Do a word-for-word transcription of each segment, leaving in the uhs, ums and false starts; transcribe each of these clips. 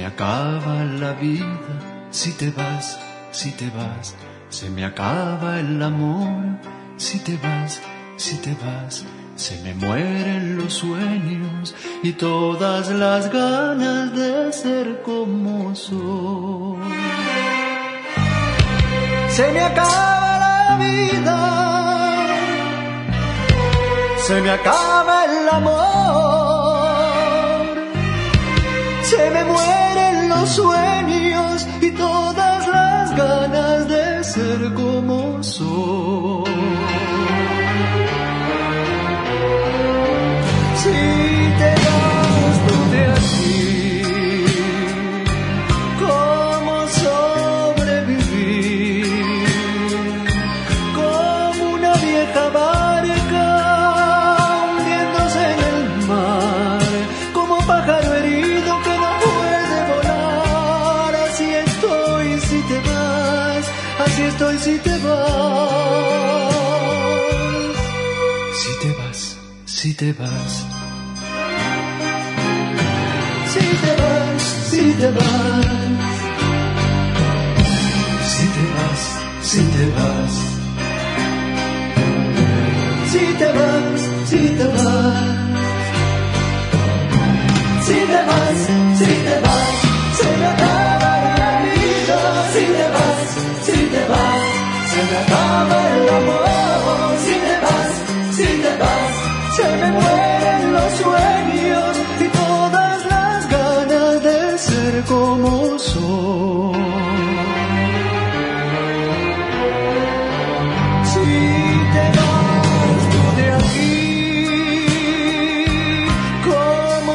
me acaba la vida si te vas, si te vas. Se me acaba el amor si te vas, si te vas. Se me mueren los sueños y todas las ganas de ser como soy. Se me acaba la vida, se me acaba el amor, se me mueren los sueños y todas las ganas de ser como soy. Si te vas tú de aquí, ¿cómo sobrevivir? Como una vieja barca hundiéndose en el mar, como pájaro herido que no puede volar. Así estoy si te vas, así estoy si te vas. Si te vas, si te vas. Si te vas, si te vas, si te vas, si te vas, si te vas, si te vas, si te vas, si te vas, se me acaba la vida, si te vas, si te vas, se me acaba el amor, si te vas, si te vas, se me mueren los sueños y todas las ganas de ser como soy. Si te vas tú de aquí, ¿cómo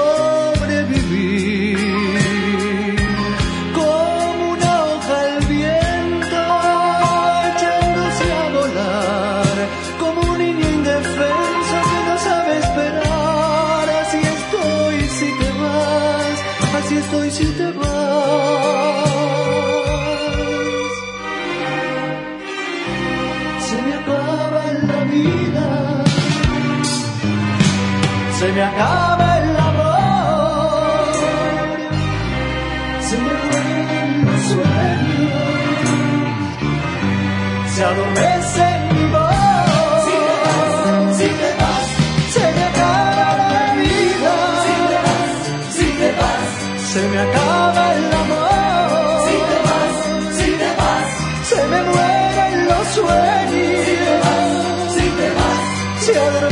sobrevivir? Como una hoja al viento echándose a volar, como un niño indefenso que no sabe esperar. Así estoy si te vas, así estoy si te vas. Se me acaba la vida, se me acaba el amor, se me mueren los sueños, se adormece mi voz. Si te vas, si te vas, se me acaba la vida. Si te vas, si te vas, se me acaba el amor. Si te vas, si te vas, se me mueren los sueños. Si te vas, si te vas, se adormece